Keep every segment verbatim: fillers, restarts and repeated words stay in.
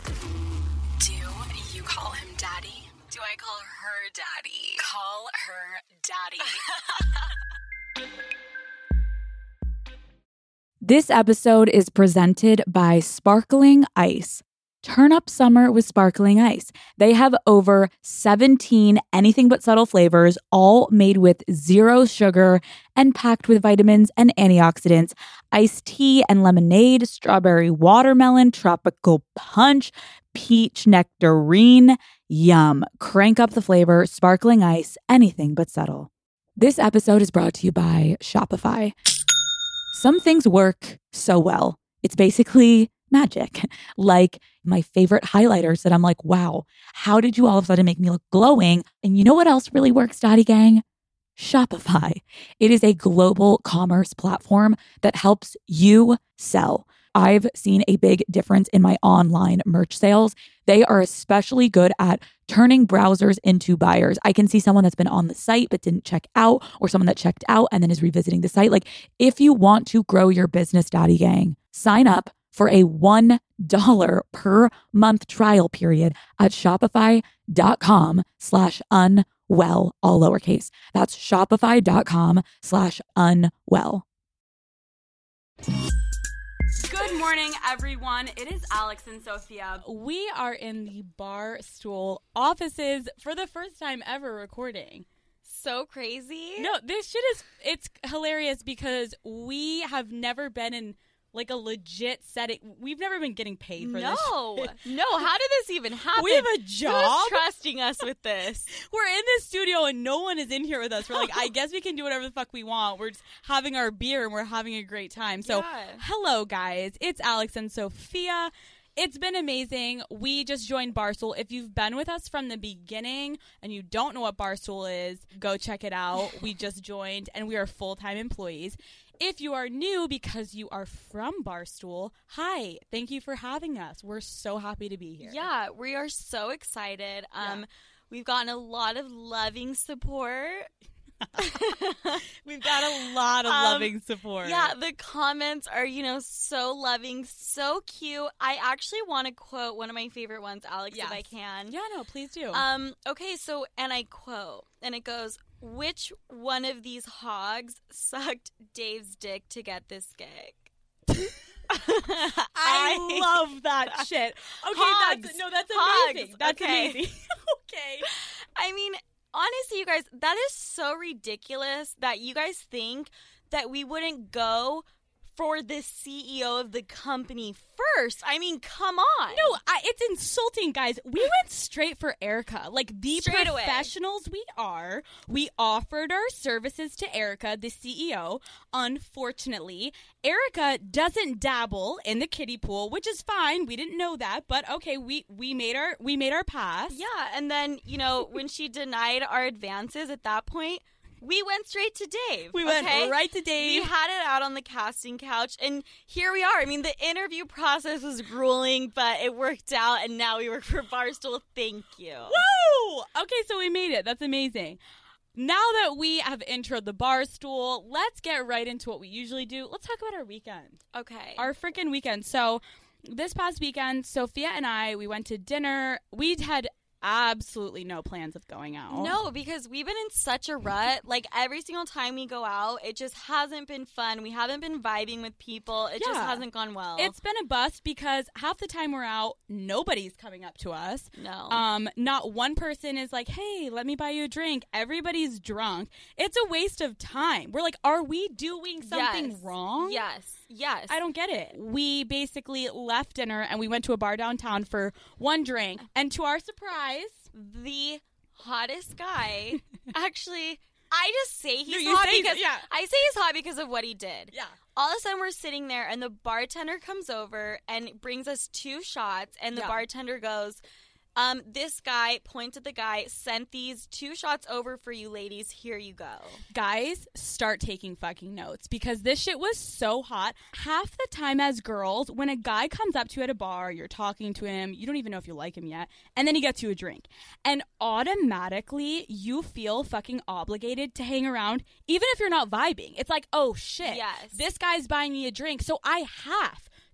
Do you call him daddy? Do I call her daddy? Call her daddy. This episode is presented by Sparkling Ice. Turn up summer with Sparkling Ice. They have over seventeen anything but subtle flavors, all made with zero sugar and packed with vitamins and antioxidants. Iced tea and lemonade, strawberry watermelon, tropical punch, peach nectarine. Yum. Crank up the flavor. Sparkling Ice, anything but subtle. This episode is brought to you by Shopify. Some things work so well. It's basically magic. Like my favorite highlighters that I'm like, wow, how did you all of a sudden make me look glowing? And you know what else really works, Daddy Gang? Shopify. It is a global commerce platform that helps you sell. I've seen a big difference in my online merch sales. They are especially good at turning browsers into buyers. I can see someone that's been on the site but didn't check out, or someone that checked out and then is revisiting the site. Like, if you want to grow your business, Daddy Gang, sign up for a one dollar per month trial period at shopify.com slash unwell, all lowercase. That's shopify.com slash unwell. Good morning, everyone. It is Alex and Sophia. We are in the Barstool offices for the first time ever recording. So crazy. No, this shit is, it's hilarious because we have never been in like a legit setting. We've never been getting paid for no. this No. No, how did this even happen? We have a job. Who's trusting us with this? We're in this studio and no one is in here with us. We're like, I guess we can do whatever the fuck we want. We're just having our beer and we're having a great time. So, yeah. Hello, guys. It's Alex and Sophia. It's been amazing. We just joined Barstool. If you've been with us from the beginning and you don't know what Barstool is, go check it out. We just joined and we are full-time employees. If you are new because you are from Barstool, hi. Thank you for having us. We're so happy to be here. Yeah, we are so excited. Um, Yeah. We've gotten a lot of loving support. We've got a lot of Um, loving support. Yeah, the comments are, you know, so loving, so cute. I actually want to quote one of my favorite ones, Alex, Yes. if I can. Yeah, no, please do. Um, okay, so, and I quote, and it goes, which one of these hogs sucked Dave's dick to get this gig? I love that shit. Okay, Hogs. that's no, that's Hogs. amazing. That's Okay. amazing. Okay. I mean, honestly, you guys, that is so ridiculous that you guys think that we wouldn't go for the C E O of the company first. I mean, come on. No, I, it's insulting, guys. We went straight for Erica. Like, the Straight away. professionals we are, we offered our services to Erica, the C E O. Unfortunately, Erica doesn't dabble in the kiddie pool, which is fine. We didn't know that, but okay, we, we made our we made our pass. Yeah, and then, you know, when she denied our advances at that point, we went straight to Dave. We went okay? right to We Dave. had it out on the casting couch, and here we are. I mean, the interview process was grueling, but it worked out, and now we work for Barstool. Thank you. Woo! Okay, so we made it. That's amazing. Now that we have introed the Barstool, let's get right into what we usually do. Let's talk about our weekend. Okay. Our freaking weekend. So this past weekend, Sophia and I, we went to dinner. We'd had absolutely no plans of going out. No, because we've been in such a rut. Like, every single time we go out, it just hasn't been fun. We haven't been vibing with people. It just Yeah. hasn't gone well. It's been a bust because half the time we're out, nobody's coming up to us. No. Um, not one person is like, hey, let me buy you a drink. Everybody's drunk. It's a waste of time. We're like, are we doing something Yes. wrong? Yes. Yes. I don't get it. We basically left dinner and we went to a bar downtown for one drink. And to our surprise, The hottest guy, actually, I just say he's No, you hot say- because yeah. I say he's hot because of what he did. yeah. All of a sudden, we're sitting there, and the bartender comes over and brings us two shots, and the Yeah. bartender goes, um, this guy, points at the guy, sent these two shots over for you ladies. Here you go. Guys, start taking fucking notes because this shit was so hot. Half the time as girls, when a guy comes up to you at a bar, you're talking to him, you don't even know if you like him yet, and then he gets you a drink. And automatically, you feel fucking obligated to hang around, even if you're not vibing. It's like, oh shit, Yes. this guy's buying me a drink, so I have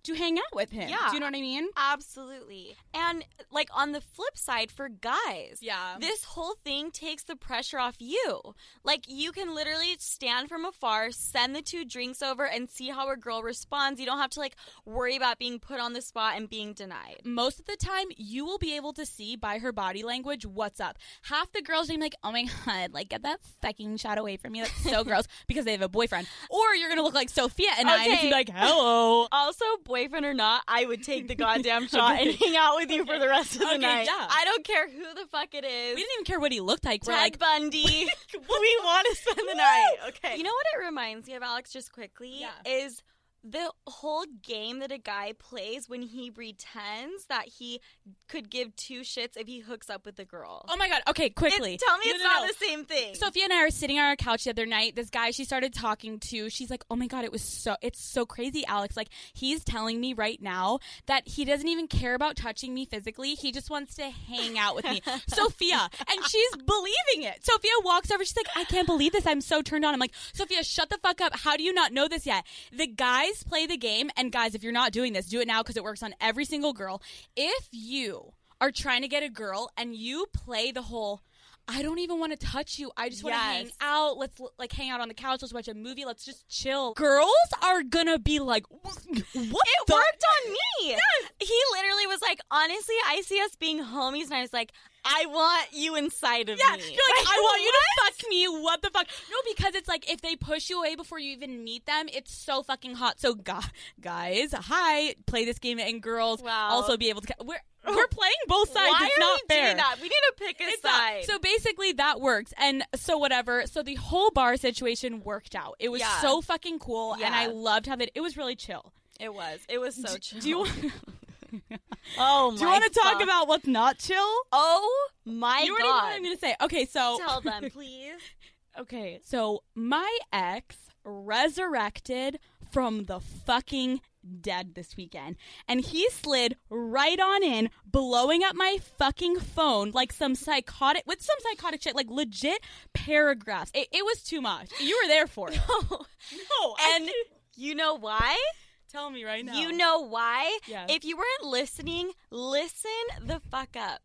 to hang out with him. Yeah. Do you know what I mean? Absolutely. And like on the flip side for guys, Yeah. this whole thing takes the pressure off you. Like you can literally stand from afar, send the two drinks over and see how a girl responds. You don't have to like worry about being put on the spot and being denied. Most of the time, you will be able to see by her body language what's up. Half the girls are gonna be like, oh my God, like get that fucking shot away from me. That's so gross, because they have a boyfriend. Or you're gonna look like Sophia and I and it's Okay. gonna be like, hello. Also, boyfriend or not, I would take the goddamn shot and hang out with you for the rest of the Okay, night. yeah. I don't care who the fuck it is. We didn't even care what he looked like. We're Ted like, Bundy. we want to spend the night. Okay. You know what it reminds me of, Alex, just quickly? Yeah. Is the whole game that a guy plays when he pretends that he could give two shits if he hooks up with a girl. oh my God. Okay, quickly. It- tell me No, it's no, not no. the same thing. Sophia and I are sitting on our couch the other night. This guy she started talking to, she's like, oh my God, it was so, it's so crazy, Alex. Like, he's telling me right now that he doesn't even care about touching me physically. He just wants to hang out with me. Sophia. And she's believing it. Sophia walks over. She's like, I can't believe this. I'm so turned on. I'm like, Sophia, shut the fuck up. How do you not know this yet? The guys play the game. And guys, if you're not doing this, do it now because it works on every single girl. If you are trying to get a girl and you play the whole, I don't even want to touch you. I just want to Yes. hang out. Let's like hang out on the couch. Let's watch a movie. Let's just chill. Girls are gonna be like, what? it the- worked on me. He literally was like, honestly, I see us being homies, and I was like, I want you inside of Yeah, me. you're like, I want you to fuck me. What the fuck? No, because it's like if they push you away before you even meet them, it's so fucking hot. So, gu- guys, hi, play this game, and girls Wow. also be able to. We're we're playing both sides. Why it's are not we fair. doing that? We need to pick a It's not- side. So basically that works. And so whatever. So the whole bar situation worked out. It was Yeah. so fucking cool. And Yeah. I loved how that it was really chill. it was. It was so Do- chill. Do you, oh my do you want to talk fuck. about what's not chill? Oh my you already know what god. I'm going to say. Okay, so. Tell them, please. Okay, so my ex resurrected from the fucking dead this weekend. And he slid right on in, blowing up my fucking phone like some psychotic, with some psychotic shit, like legit paragraphs. It, it was too much. You were there for it. No. No, And you know why? tell me right now. You know why? Yes. If you weren't listening, listen the fuck up.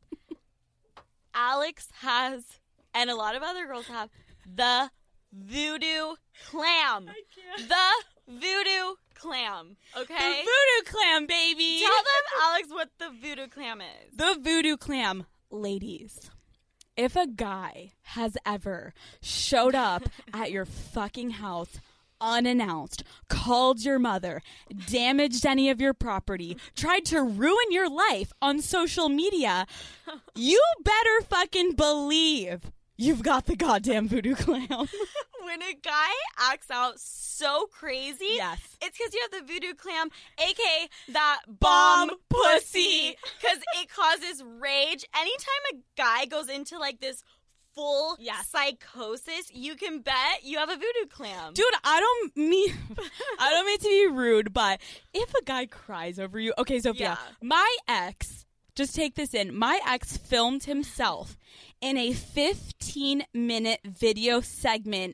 Alex has, and a lot of other girls have, the voodoo clam. I can't. The voodoo clam. The Okay? voodoo clam, baby. Tell them, Alex, what the voodoo clam is. The voodoo clam. Ladies, if a guy has ever showed up at your fucking house unannounced, called your mother, damaged any of your property, tried to ruin your life on social media, you better fucking believe you've got the goddamn voodoo clam. When a guy acts out so crazy, Yes. it's because you have the voodoo clam, aka that Bomb bomb pussy. pussy, because it causes rage. Anytime a guy goes into like this full Yes. psychosis, you can bet you have a voodoo clam. Dude, I don't mean I don't mean to be rude, but if a guy cries over you, okay, Sophia, Yeah. my ex, just take this in. My ex filmed himself in a fifteen minute video segment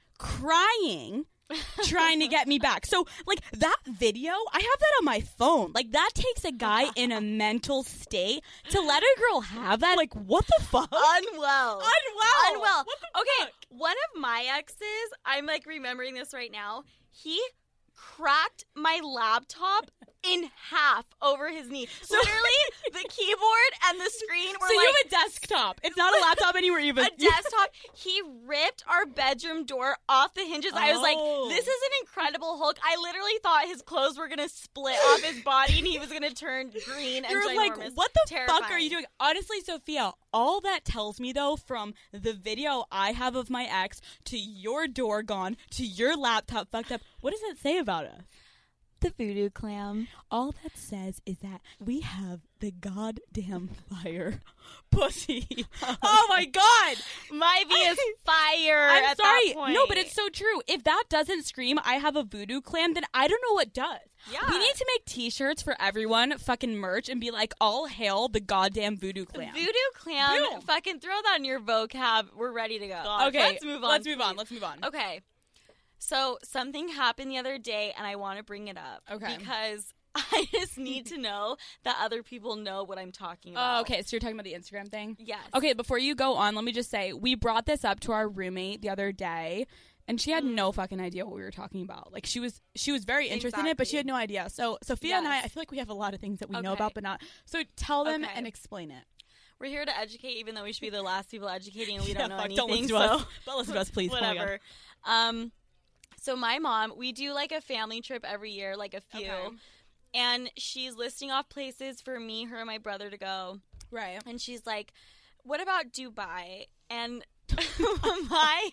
crying, trying to get me back. So, like, that video, I have that on my phone. Like, that takes a guy in a mental state to let a girl have that. Like, what the fuck? Unwell. Unwell. Unwell. What the Okay, fuck? one of my exes, I'm like remembering this right now, he cracked my laptop in half over his knee. Literally, the keyboard and the screen were So like you have a desktop. It's not a laptop anywhere even. a desktop. He ripped our bedroom door off the hinges. I was Oh. like, this is an incredible Hulk. I literally thought his clothes were going to split off his body and he was going to turn green and You're ginormous. like, what the fuck are Terrifying. you doing? Honestly, Sophia, all that tells me, though, from the video I have of my ex to your door gone to your laptop fucked up, what does that say about us? The voodoo clam. All that says is that we have the goddamn fire pussy. Oh my god! My V is fire I'm at sorry. that point. No, but it's so true. If that doesn't scream, I have a voodoo clam, then I don't know what does. Yeah. We need to make t-shirts for everyone, fucking merch, and be like, all hail the goddamn voodoo clam. Voodoo clam. Boom. Fucking throw that in your vocab. We're ready to go. Okay, Let's move on. Let's move on. please. Let's move on. Okay. So something happened the other day, and I want to bring it up. Okay. Because I just need to know that other people know what I'm talking about. Oh, okay. So you're talking about the Instagram thing? Yes. Okay, before you go on, let me just say, we brought this up to our roommate the other day, and she had Mm. no fucking idea what we were talking about. Like, she was she was very interested in it, but she Exactly. had no idea. So Sophia and I, Yes. I feel like we have a lot of things that we know Okay. about, but not. So tell them Okay. and explain it. We're here to educate, even though we should be the last people educating, and we don't Yeah, know fuck, anything. don't listen to so us. Don't listen to us, please. Oh my God. whatever. Um, so my mom, we do like a family trip every year, like a few, Okay. and she's listing off places for me, her, and my brother to go. Right. And she's like, "What about Dubai?" And my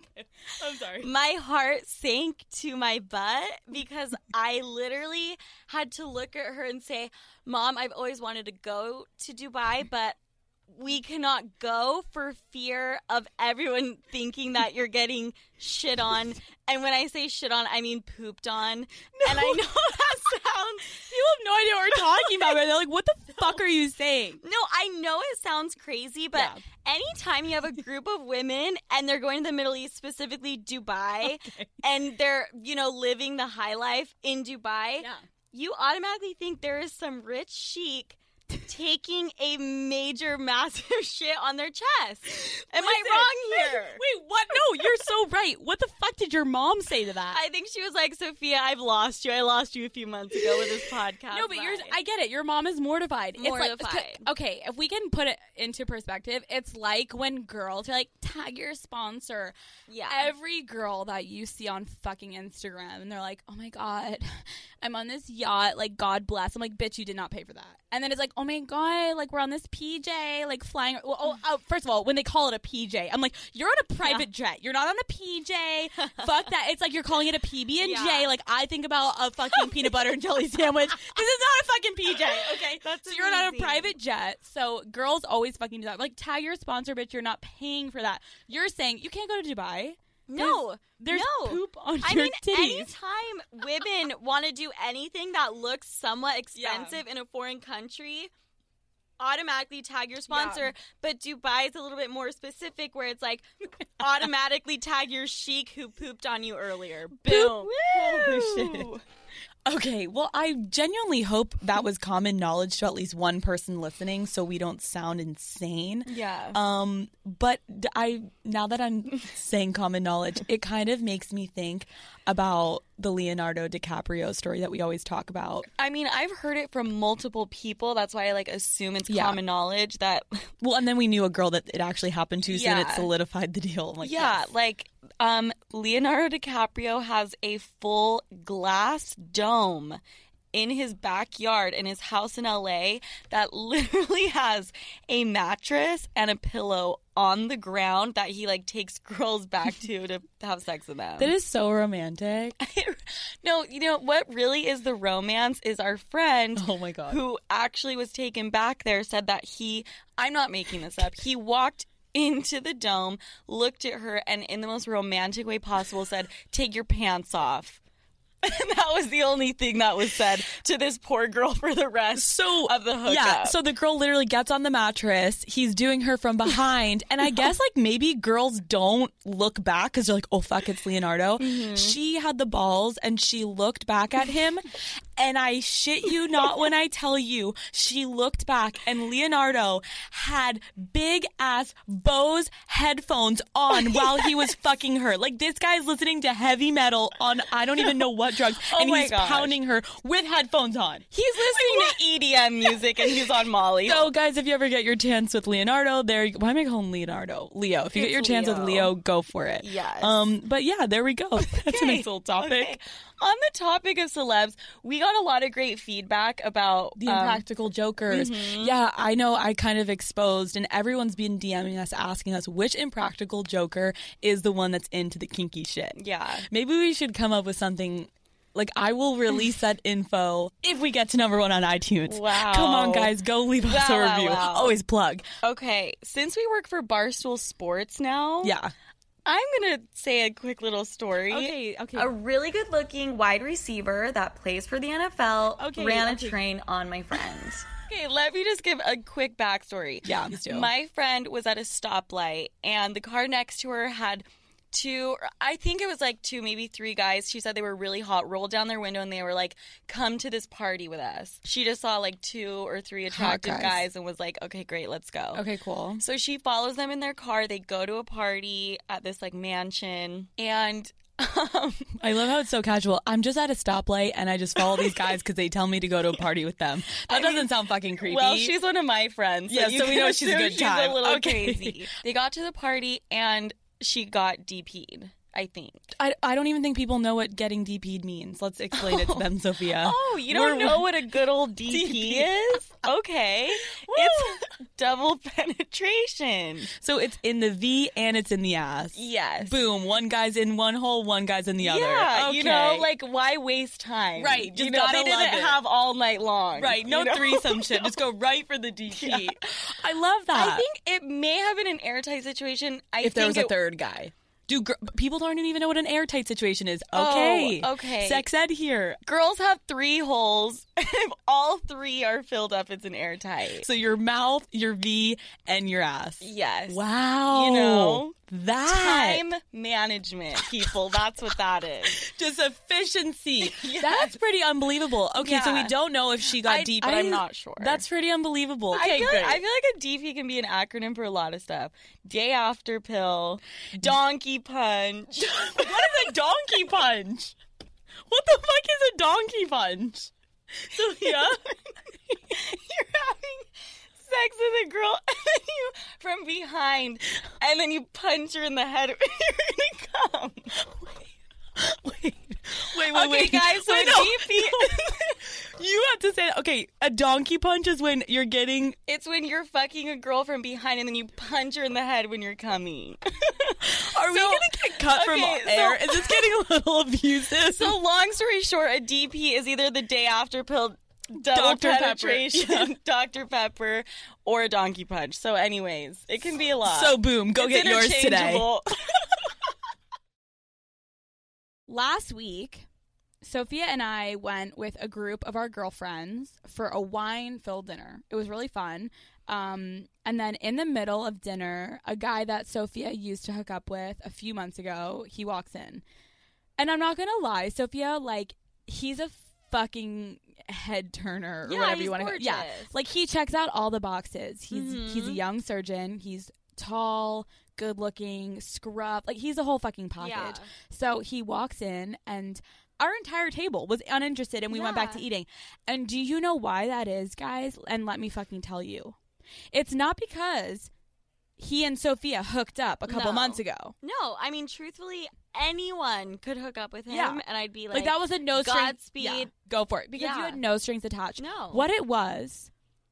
I'm sorry. my heart sank to my butt because I literally had to look at her and say, "Mom, I've always wanted to go to Dubai, but we cannot go for fear of everyone thinking that you're getting shit on." And when I say shit on, I mean pooped on. No. And I know that sounds... People have no idea what we're talking about. They're like, what the fuck are you saying? No, I know it sounds crazy, but Yeah. anytime you have a group of women and they're going to the Middle East, specifically Dubai, Okay. and they're, you know, living the high life in Dubai, Yeah. you automatically think there is some rich sheik taking a major, massive shit on their chest. Am I Listen, wrong here? Wait, what? No, you're so right. What the fuck did your mom say to that? I think she was like, "Sophia, I've lost you. I lost you a few months ago with this podcast." No, but yours, Bye." I get it. Your mom is mortified. It's like- Mortified. okay, if we can put it into perspective, it's like when girls are like, tag your sponsor. yeah. Every girl that you see on fucking Instagram, and they're like, oh my God, I'm on this yacht. Like, God bless. I'm like, bitch, you did not pay for that. And then it's like, oh my God, like, we're on this P J, like, flying. Well, oh, oh, first of all, when they call it a P J, I'm like, you're on a private jet. You're not on a P J. Fuck that. It's like you're calling it a P B and J. Yeah. Like, I think about a fucking peanut butter and jelly sandwich. This is not a fucking P J, okay? That's so you're not a amazing. private jet. So girls always fucking do that. Like, tag your sponsor, bitch. You're not paying for that. You're saying you can't go to Dubai. No. There's no. poop on I your mean, titties. anytime women want to do anything that looks somewhat expensive in a foreign country, automatically tag your sponsor. Yeah. But Dubai is a little bit more specific, where it's like automatically tag your sheik who pooped on you earlier. Boom. Holy shit. Okay, well, I genuinely hope that was common knowledge to at least one person listening, so we don't sound insane. Yeah. Um, but d- I now that I'm saying common knowledge, it kind of makes me think about the Leonardo DiCaprio story that we always talk about. I mean, I've heard it from multiple people. That's why I like assume it's Yeah. common knowledge that Well, and then we knew a girl that it actually happened to, so then it Yeah. solidified the deal. I'm like, yeah, yes. like um Leonardo DiCaprio has a full glass dome in his backyard in his house in L A that literally has a mattress and a pillow on the ground that he like takes girls back to to have sex with them. That is so romantic. No, you know what really is the romance is our friend Oh my God. who actually was taken back there said that he, I'm not making this up, he walked into the dome, looked at her, and in the most romantic way possible said, "Take your pants off." And that was the only thing that was said to this poor girl for the rest So of the hookup. yeah, so the girl literally gets on the mattress. He's doing her from behind, and I guess like maybe girls don't look back because they're like, "Oh fuck, it's Leonardo." Mm-hmm. She had the balls, and she looked back at him, and I shit you not when I tell you, she looked back, and Leonardo had big ass Bose headphones on while he was fucking her. Like this guy's listening to heavy metal on I don't even know what drugs, Oh and my he's gosh. pounding her with headphones on. He's listening to E D M music and he's on Molly. So, guys, if you ever get your chance with Leonardo, there. You, why am I calling him Leonardo? Leo. If you get It's your chance with Leo. Leo, go for it. Yes. Um. But yeah, there we go. That's a nice little topic. Okay. On the topic of celebs, we got a lot of great feedback about The um, Impractical Jokers. Yeah, I know. I kind of exposed, and everyone's been DMing us, asking us which Impractical Joker is the one that's into the kinky shit. Yeah. Maybe we should come up with something. Like, I will release that info if we get to number one on iTunes. Wow. Come on, guys. Go leave us Wow, a wow, review. wow. Always plug. Okay, since we work for Barstool Sports now, Yeah. I'm going to say a quick little story. Okay, okay. A really good looking wide receiver that plays for the N F L Okay, ran okay. a train on my friend. Okay, let me just give a quick backstory. Yeah, please do. My friend was at a stoplight, and the car next to her had two, I think it was like two, maybe three guys. She said they were really hot, rolled down their window, and they were like, come to this party with us. She just saw like two or three attractive guys. guys and was like, okay, great, let's go. Okay, cool. So she follows them in their car. They go to a party at this like mansion, and um, I love how it's so casual. I'm just at a stoplight and I just follow these guys because they tell me to go to a party with them. That I doesn't mean, sound fucking creepy. Well, she's one of my friends. Yeah, you so we can know she's a assume good time. She's a little Okay. crazy. They got to the party and she got D P'd, I think. I, I don't even think people know what getting D P'd means. Let's explain it to them, Sophia. Oh, you don't We're- know what a good old D P, D P. is? Okay. It's double penetration. So it's in the V and it's in the ass. Yes. Boom. One guy's in one hole, one guy's in the other. Yeah, Okay. you know, like, why waste time? Right, just you know, gotta they didn't love it. have all night long. Right, no you know? threesome shit. Just go right for the D P. Yeah. I love that. I think it may have been an airtight situation. I if there think was a it, third guy. Do gr- people don't even know what an airtight situation is? Okay. Oh, okay. Sex ed here. Girls have three holes. If all three are filled up, it's an airtight. So your mouth, your V, and your ass. Yes. Wow. You know? That. Time management, people. That's what that is. Just efficiency. Yes. That's pretty unbelievable. Okay, so Yeah. we don't know if she got I- deep, but I'm not sure. That's pretty unbelievable. I Okay, feel, great. like, I feel like a D P can be an acronym for a lot of stuff. Day after pill, donkey punch. What is a donkey punch? What the fuck is a donkey punch? Sophia? You're having sex with a girl and then you from behind and then you punch her in the head and you're gonna come. Wait, wait, wait, Okay, wait. guys, so wait, a no, D P no. You have to say that. Okay, a donkey punch is when you're getting... It's when you're fucking a girl from behind and then you punch her in the head when you're coming. Are we So- going to get cut okay, from so- air? Is this getting a little abusive? So long story short, a D P is either the day after pill, double Doctor Pepper. penetration, Yeah. Doctor Pepper, or a donkey punch. So anyways, it can be a lot. So boom, go It's get yours today. interchangeable. Last week, Sophia and I went with a group of our girlfriends for a wine-filled dinner. It was really fun. Um, and then in the middle of dinner, a guy that Sophia used to hook up with a few months ago, he walks in. And I'm not going to lie, Sophia, like, he's a fucking head turner or Yeah, whatever he's you want to gorgeous. Yeah, like, he checks out all the boxes. He's Mhm. he's a young surgeon. He's tall, good-looking, scruff. Like, he's a whole fucking package. Yeah. So he walks in, and our entire table was uninterested, and we went back to Yeah. eating. And do you know why that is, guys? And let me fucking tell you. It's not because he and Sophia hooked up a couple No. months ago. No, I mean, truthfully, anyone could hook up with him, Yeah. and I'd be Like, like, that was a no strings. Godspeed. Yeah, go for it. Because you Yeah. had no strings attached. No. What it was.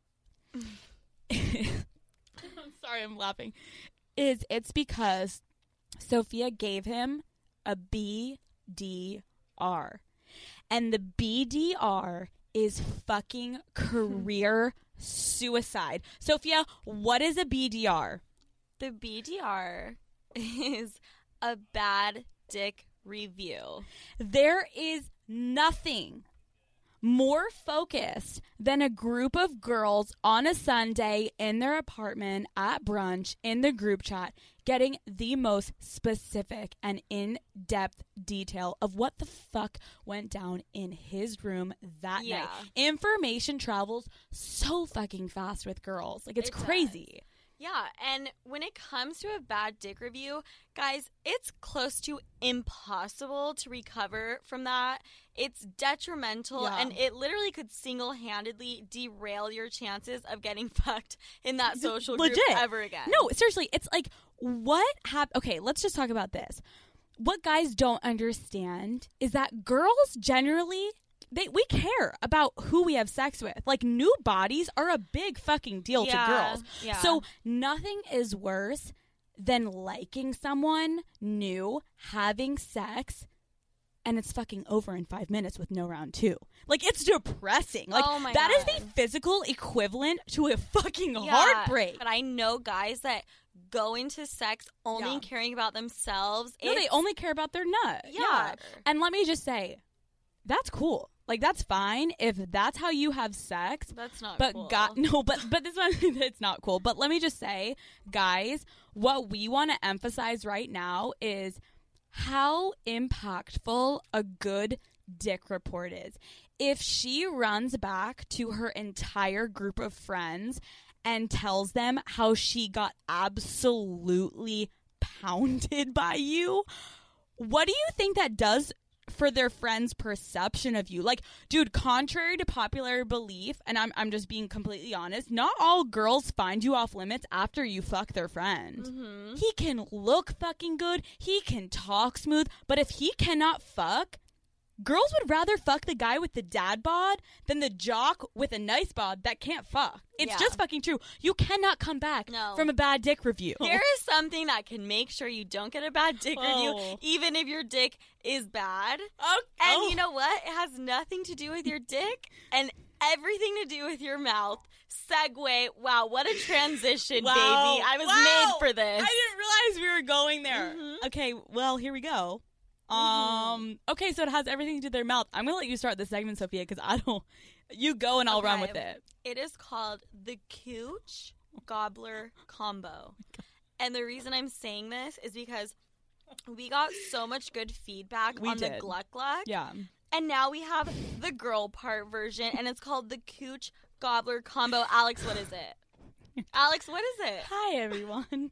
I'm sorry, I'm laughing. Is it's because Sophia gave him a B D R. And the B D R is fucking career suicide. Sophia, what is a B D R? The B D R is a bad dick review. There is nothing more focused than a group of girls on a Sunday in their apartment at brunch in the group chat getting the most specific and in-depth detail of what the fuck went down in his room that Yeah. night. Information travels so fucking fast with girls. Like, it's It does. crazy. Yeah, and when it comes to a bad dick review, guys, it's close to impossible to recover from that. It's detrimental, Yeah. and it literally could single-handedly derail your chances of getting fucked in that social Legit. group ever again. No, seriously, it's like, what happened? Okay, let's just talk about this. What guys don't understand is that girls generally, they we care about who we have sex with. Like, new bodies are a big fucking deal Yeah, to girls. yeah. So nothing is worse than liking someone new, having sex, and it's fucking over in five minutes with no round two. Like, it's depressing. Like, Oh my that is God. the physical equivalent to a fucking Yeah, heartbreak. But I know guys that go into sex only Yeah. caring about themselves. No, they It's- only care about their nut. Yeah. Yeah. And let me just say, that's cool. Like, that's fine if that's how you have sex. That's not But cool. God, no, but but this one, it's not cool. But let me just say, guys, what we want to emphasize right now is how impactful a good dick report is. If she runs back to her entire group of friends and tells them how she got absolutely pounded by you, what do you think that does for their friends' perception of you? Like, dude, contrary to popular belief, and I'm I'm just being completely honest, not all girls find you off limits after you fuck their friend. Mm-hmm. He can look fucking good, he can talk smooth, but if he cannot fuck, girls would rather fuck the guy with the dad bod than the jock with a nice bod that can't fuck. It's Yeah. just fucking true. You cannot come back No. from a bad dick review. There is something that can make sure you don't get a bad dick Oh. review, even if your dick is bad. Oh, And oh. you know what? It has nothing to do with your dick and everything to do with your mouth. Segue. Wow, what a transition, Wow. baby. I was Wow. made for this. I didn't realize we were going there. Mhm. Okay, well, here we go. Um. Okay, so it has everything to do with their mouth. I'm gonna let you start the segment, Sophia, because I don't. You go and I'll run Okay. with it. It is called the Cooch Gobbler Oh Combo. And the reason I'm saying this is because we got so much good feedback We on the did. Gluck Gluck. Yeah. And now we have the girl part version, and it's called the Cooch Gobbler Combo. Alex, what is it? Alex, what is it? Hi, everyone.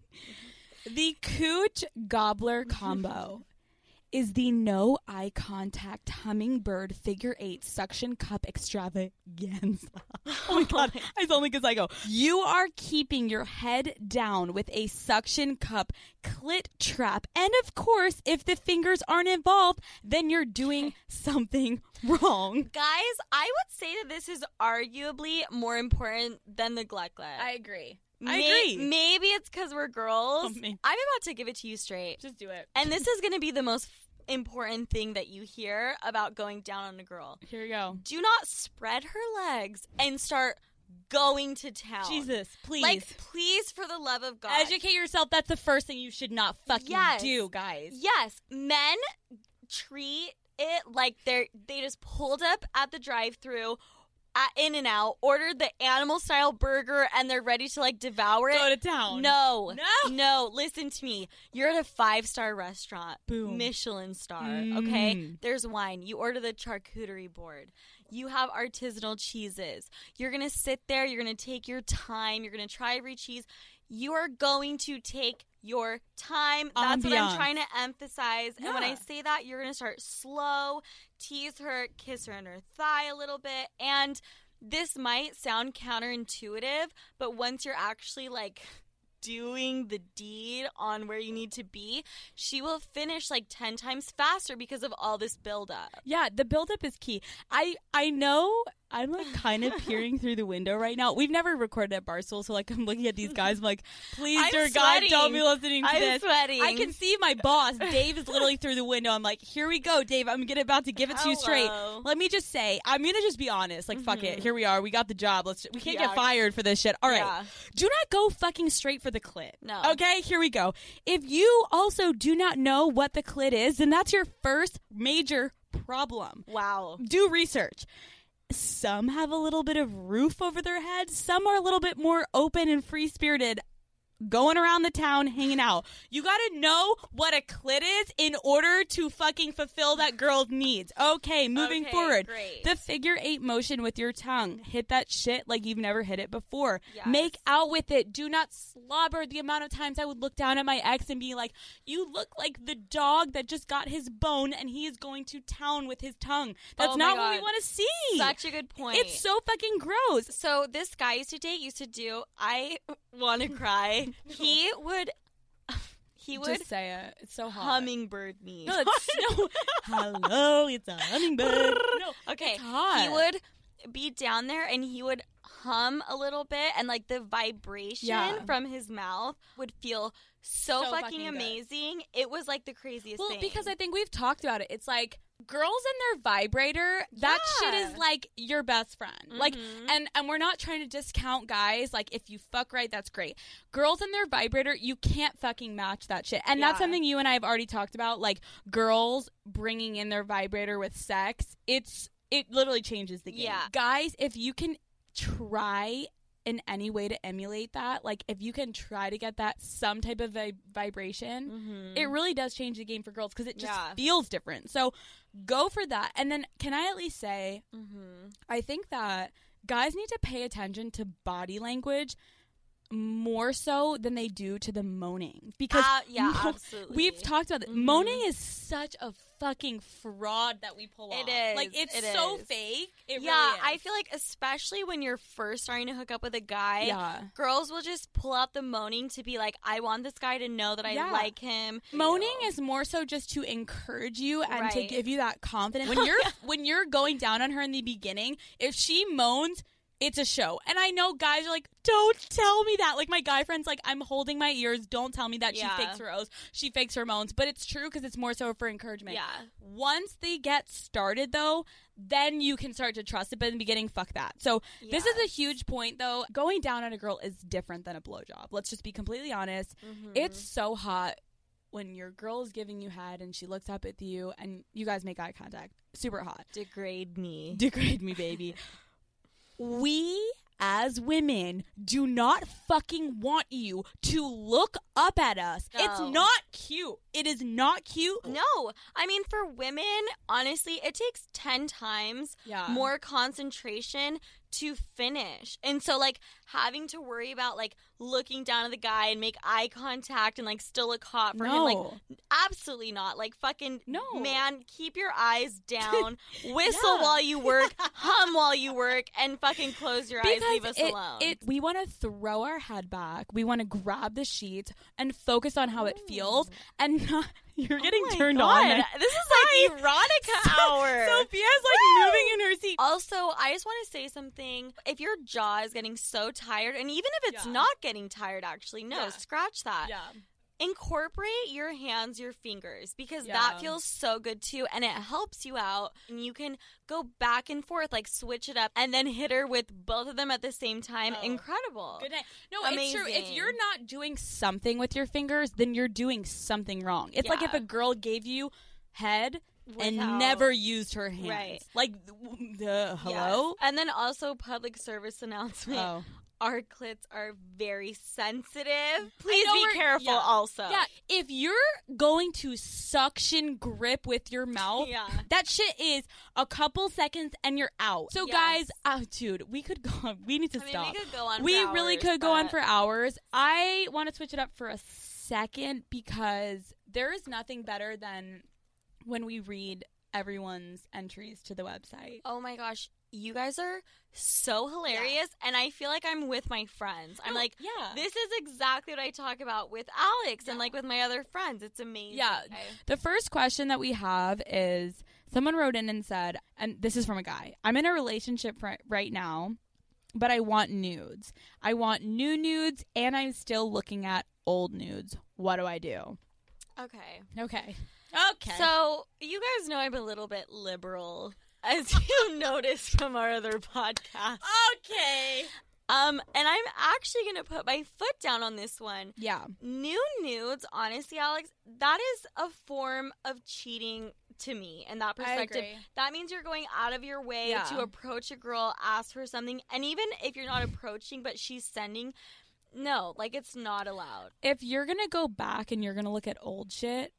The Cooch Gobbler Combo is the no eye contact hummingbird figure eight suction cup extravaganza. Oh my god, it's only because I go. You are keeping your head down with a suction cup clit trap. And of course, if the fingers aren't involved, then you're doing something wrong. Guys, I would say that this is arguably more important than the Gluck Gluck. agree. May- Maybe it's because we're girls. Oh, me. I'm about to give it to you straight. Just do it. And this is going to be the most important thing that you hear about going down on a girl. Here we go. Do not spread her legs and start going to town. Jesus, please. Like, please, for the love of God. Educate yourself. That's the first thing you should not fucking Yes. do, guys. Yes, men treat it like they're they just pulled up at the drive-thru at In-N-Out, ordered the animal-style burger, and they're ready to, like, devour it. Go to town. No. No. No. Listen to me. You're at a five-star restaurant. Boom. Michelin star. Mm. Okay? There's wine. You order the charcuterie board. You have artisanal cheeses. You're going to sit there. You're going to take your time. You're going to try every cheese. You are going to take your time. That's what I'm Ambiance. trying to emphasize. And when I Yeah. say that, you're going to start slow, tease her, kiss her on her thigh a little bit. And this might sound counterintuitive, but once you're actually like doing the deed on where you need to be, she will finish like ten times faster because of all this buildup. Yeah, the buildup is key. I I know I'm like kind of peering through the window right now. We've never recorded at Barstool, so like I'm looking at these guys. I'm like, please, I'm dear God, sweating. don't be listening to I'm this. sweating. I can see my boss, Dave, is literally through the window. I'm like, here we go, Dave. I'm gonna about to give it to you straight. Hello. Let me just say, I'm gonna just be honest. Like, fuck it. Mhm. Here we are. We got the job. Let's. We can't Yeah. get fired for this shit. All right. Yeah. Do not go fucking straight for the clit. No. Okay, here we go. If you also do not know what the clit is, then that's your first major problem. Wow. Do research. Some have a little bit of roof over their head. Some are a little bit more open and free-spirited, going around the town, hanging out. You gotta know what a clit is in order to fucking fulfill that girl's needs. Okay, moving Okay, forward. great. The figure eight motion with your tongue. Hit that shit like you've never hit it before. Yes. Make out with it. Do not slobber. The amount of times I would look down at my ex and be like, you look like the dog that just got his bone and he is going to town with his tongue. That's Oh my not what we God. want to see. Such a good point. It's so fucking gross. So this guy I used to date used to do, I want to cry. He would, he would Just say it. It's so hot. hummingbird me. No, it's no. Hello, it's a hummingbird. No, Okay, it's hot. he would be down there and he would hum a little bit, and like the vibration Yeah. from his mouth would feel so, So fucking, fucking good. amazing. It was like the craziest Well, thing. because I think we've talked about it. It's like girls and their vibrator. That shit Yeah. is like your best friend. Like, Mhm. and and we're not trying to discount guys. Like, if you fuck right, that's great. Girls and their vibrator, you can't fucking match that shit. And that's Yeah. something you and I have already talked about. Like, girls bringing in their vibrator with sex. It's it literally changes the game. Yeah. Guys, if you can try in any way to emulate that, like if you can try to get that some type of vi- vibration, Mm-hmm. it really does change the game for girls because it just Yeah. feels different. So go for that. And then can I at least say, Mm-hmm. I think that guys need to pay attention to body language more so than they do to the moaning, because Uh, yeah, mo- absolutely. we've talked about it. Mhm. Moaning is such a fucking fraud that we pull It off. is, Like it's it so is. fake. It yeah, really is. I feel like especially when you're first starting to hook up with a guy, yeah. girls will just pull out the moaning to be like, I want this guy to know that I Yeah. like him. Moaning is more so just to encourage you and to Right. give you that confidence. When you're when you're going down on her in the beginning, if she moans, it's a show. And I know guys are like, don't tell me that. Like my guy friend's like, I'm holding my ears. Don't tell me that Yeah. she fakes her O's. She fakes her moans. But it's true because it's more so for encouragement. Yeah. Once they get started, though, then you can start to trust it. But in the beginning, fuck that. So this is a Yes. huge point, though. Going down on a girl is different than a blowjob. Let's just be completely honest. Mhm. It's so hot when your girl is giving you head and she looks up at you and you guys make eye contact. Super hot. Degrade me. Degrade me, baby. We, as women, do not fucking want you to look up at us. It's No. not cute. It is not cute. No, I mean, for women, honestly, it takes ten times Yeah. more concentration to finish. And so, like, having to worry about, like, looking down at the guy and make eye contact and, like, still look hot for him, like, No. absolutely not. Like, fucking, No. man, keep your eyes down, whistle Yeah. while you work, hum while you work, and fucking close your eyes, leave us it, alone. It, we want to throw our head back. We want to grab the sheets and focus on how it feels. And not, you're getting Oh my turned God. on. This is like erotica hour. Sophia's like moving in her seat. Also, I just want to say something. If your jaw is getting so tired, and even if it's Yeah. not getting tired, actually, no, Yeah. scratch that. Yeah. Incorporate your hands, your fingers, because Yeah. that feels so good too, and it helps you out. And you can go back and forth, like switch it up, and then hit her with both of them at the same time. Oh. Incredible. Good night. No, it's true. If Amazing. you're not doing something with your fingers, then you're doing something wrong. It's like if Yeah. a girl gave you head and Without- never used her hands. Right. Like, the hello? Yes. And then also, public service announcement. Oh. Our clits are very sensitive. Please know be we're- careful yeah. also. Yeah, if you're going to suction grip with your mouth, Yeah. that shit is a couple seconds and you're out. So Yes. guys, oh, dude, we could go on. We need to I mean, stop. we could go on We for really hours, could go on but- for hours. I want to switch it up for a second because there is nothing better than when we read everyone's entries to the website. Oh my gosh, you guys are so hilarious, and I feel like I'm with my friends. I'm No, like, yeah. this is exactly what I talk about with Alex and Yeah. like with my other friends. It's amazing. Yeah. The first question that we have is someone wrote in and said, and this is from a guy, I'm in a relationship ri- right now, but I want nudes. I want new nudes, and I'm still looking at old nudes. What do I do? Okay. Okay. Okay. So you guys know I'm a little bit liberal, as you noticed from our other podcast. okay. Um, and I'm actually gonna put my foot down on this one. Yeah. New nudes, honestly, Alex, that is a form of cheating to me in that perspective. agree. That means you're going out of your way Yeah. to approach a girl, ask for something, and even if you're not approaching but she's sending, no, like it's not allowed. If you're going to go back and you're going to look at old shit,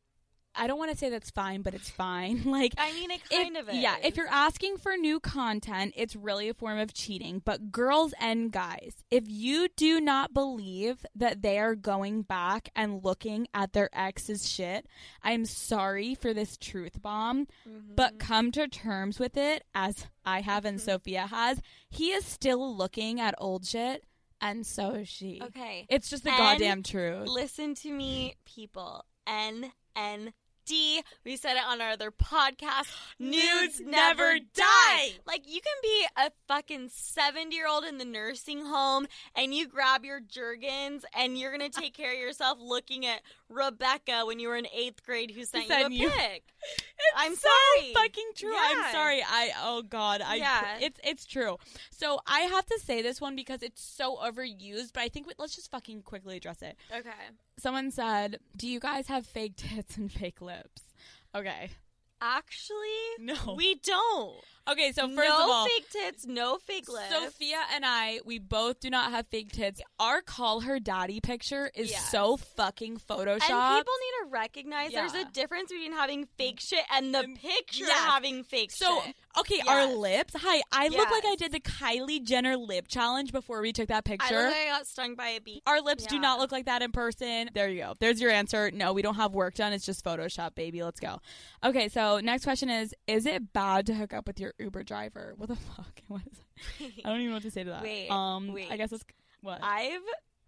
I don't want to say that's fine, but it's fine. Like, I mean, it if- kind of is. yeah, if you're asking for new content, it's really a form of cheating. But girls and guys, if you do not believe that they are going back and looking at their ex's shit, I'm sorry for this truth bomb, Mhm. but come to terms with it, as I have and Sophia has. He is still looking at old shit, and so is she. Okay. It's just the And goddamn truth. Listen to me, people. N N D. We said it on our other podcast. Nudes never die. Like, you can be a fucking seventy-year-old in the nursing home, and you grab your Jergens, and you're going to take care of yourself looking at Rebecca when you were in eighth grade who sent you a sent you- pic. It's I'm so sorry. fucking true. I'm Yeah. sorry. I oh god. I Yeah. it's it's true. So I have to say this one because it's so overused, but I think we, let's just fucking quickly address it. Okay. Someone said, "Do you guys have fake tits and fake lips?" Okay. Actually, No. we don't. Okay, so first no of all, fake tits, no fake lips. Sophia and I, we both do not have fake tits. Our Call Her Daddy picture is Yes. so fucking photoshopped. And people need to recognize Yeah. there's a difference between having fake shit and the picture yes. having fake So, shit. okay, our Yes. lips. Hi, I look like I Yes. did the Kylie Jenner lip challenge before we took that I picture. look like I got stung by a bee. Our lips do Yeah. not look like that in person. There you go. There's your answer. No, we don't have work done. It's just Photoshop, baby. Let's go. Okay, so next question is, is it bad to hook up with your Uber driver? What the fuck? What is that? I don't even know what to say to that. Wait, um, wait. I guess it's, what? I've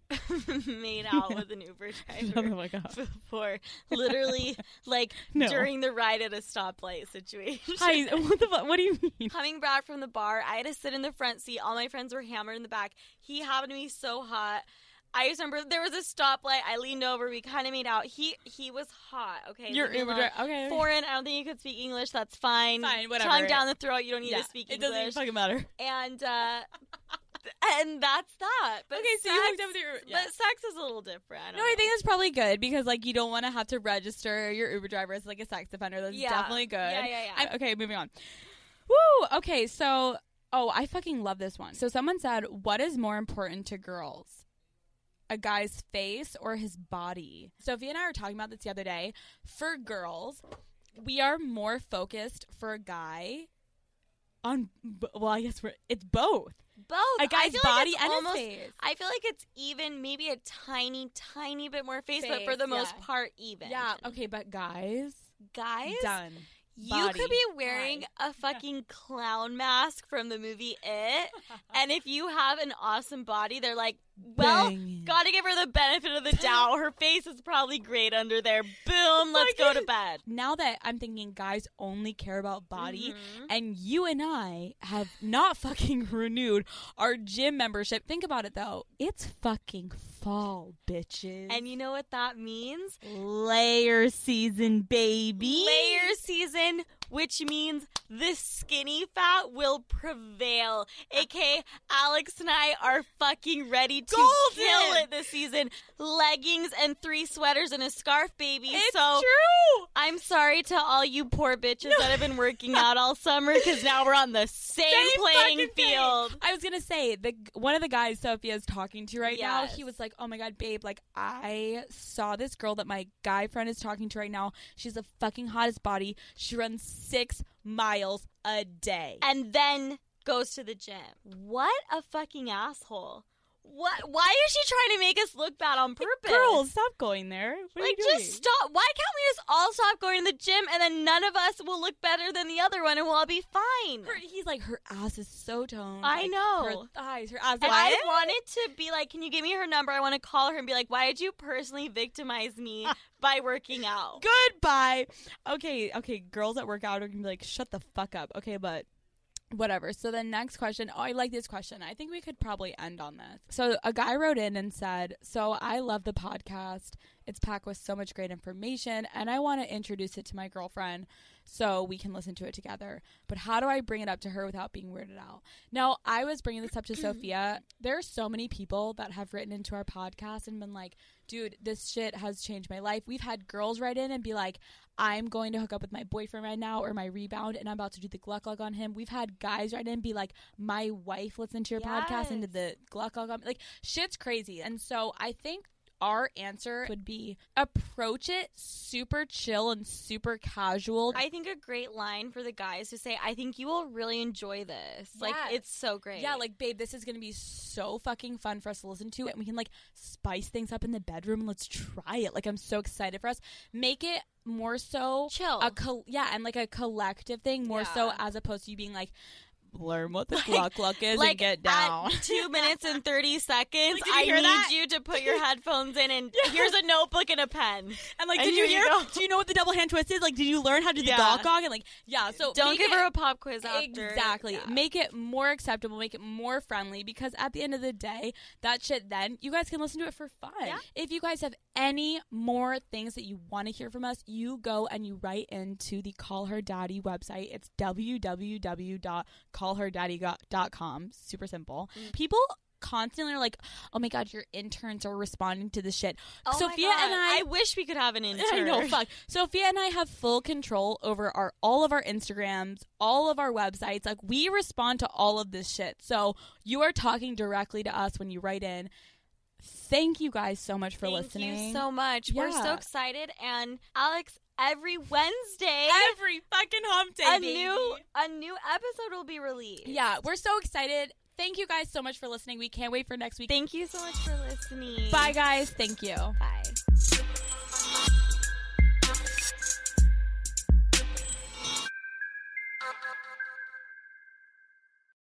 made out with an Uber Shut the driver fuck up. before. Literally, like, No. during the ride at a stoplight situation. Hi, what the fuck? What do you mean? Coming back from the bar, I had to sit in the front seat. All my friends were hammered in the back. He happened to be so hot. I just remember there was a stoplight. I leaned over. We kind of made out. He he was hot. Okay, Your leave me Uber alone. driver. Okay. Foreign. I don't think he could speak English. That's fine. Fine, whatever. Tongue down the throat. You don't need yeah, to speak it English. doesn't even fucking matter. And uh, and that's that. But Okay, so sex, you hooked up with your. Yeah. But sex is a little different. I don't No, I know. think that's probably good because like you don't want to have to register your Uber driver as like a sex offender. That's Yeah. definitely good. Yeah, yeah, yeah. I'm, okay, moving on. Woo. Okay, so oh, I fucking love this one. So someone said, "What is more important to girls? A guy's face or his body?" Sophie and I were talking about this the other day. For girls, we are more focused for a guy on. Well, I guess we're it's both. Both. A I guy's feel like body it's and almost, his face. I feel like it's even, maybe a tiny, tiny bit more face, but for Face, the most yeah. part, even. Yeah. Okay, but guys, Guys, done. you Body. could be wearing a fucking clown mask from the movie It, and if you have an awesome body, they're like, well, Bang. gotta give her the benefit of the doubt. Her face is probably great under there. Boom, let's go to bed. Now that I'm thinking guys only care about body, Mhm. and you and I have not fucking renewed our gym membership. Think about it though. It's fucking fall, bitches. And you know what that means? layer season, baby. Layer season, which means the skinny fat will prevail. A K A Alex and I are fucking ready to Golden! kill it this season. Leggings and three sweaters and a scarf, baby. It's so true. I'm sorry to all you poor bitches that have been working out all summer, because now we're on the same, Same playing fucking thing. field. I was gonna say the one of the guys Sophia's talking to right now. Yes. He was like, "Oh my god, babe! Like I saw this girl that my guy friend is talking to right now. She's the fucking hottest body. She runs six miles a day." And then goes to the gym. What a fucking asshole. What? Why is she trying to make us look bad on purpose? Girls, stop going there. What Like, are you doing? just stop. Why can't we just all stop going to the gym, and then none of us will look better than the other one, and we'll all be fine? Her, he's like, her ass is so toned. I Like, know. Her thighs, her ass. And What? I wanted to be like, can you give me her number? I want to call her and be like, why did you personally victimize me by working out? Goodbye. Okay, okay. Girls that work out are gonna be like, shut the fuck up. Okay, but whatever. So the next question. Oh, I like this question. I think we could probably end on this. So a guy wrote in and said, "So I love the podcast. It's packed with so much great information, and I want to introduce it to my girlfriend so we can listen to it together. But how do I bring it up to her without being weirded out?" Now, I was bringing this up to Sophia. There are so many people that have written into our podcast and been like, dude, this shit has changed my life. We've had girls write in and be like, I'm going to hook up with my boyfriend right now or my rebound, and I'm about to do the Gluck Gluck on him. We've had guys write in and be like, my wife listened to your podcast and did the Gluck Gluck on me. Like, shit's crazy. And so I think our answer would be approach it super chill and super casual. I think a great line for the guys to say, I think you will really enjoy this. Like, Yes. it's so great. Yeah, like, babe, this is going to be so fucking fun for us to listen to, and we can, like, spice things up in the bedroom, and let's try it. Like, I'm so excited for us. Make it more so chill. a col- yeah, and, like, a collective thing more so Yeah. as opposed to you being like, learn what the Like- Gluck Gluck is like and get down. At two minutes and thirty seconds, Like, did you I hear need that? you to put your headphones in, and here's a notebook and a pen. And, like, And did you here you hear? go. Do you know what the double hand twist is? Like, did you learn how to do the Yeah. Gluck Gluck? And, like, yeah, so Don't make give it- her a pop quiz after. Exactly. Yeah. Make it more acceptable, make it more friendly, because at the end of the day, that shit then, you guys can listen to it for fun. Yeah. If you guys have any more things that you want to hear from us, you go and you write into the Call Her Daddy website. It's w w w dot call her daddy dot com. Super simple. Mm. People constantly are like, oh my God, your interns are responding to this shit. Oh Sophia my God. and I, I wish we could have an intern. I know, fuck. Sophia and I have full control over our all of our Instagrams, all of our websites. Like, we respond to all of this shit. So you are talking directly to us when you write in. Thank you guys so much for Thank listening. Thank you so much. We're so Yeah. excited. And Alex, every Wednesday, Every fucking hump day, a baby. new a new episode will be released. Yeah, we're so excited. Thank you guys so much for listening. We can't wait for next week. Thank you so much for listening. Bye, guys. Thank you. Bye.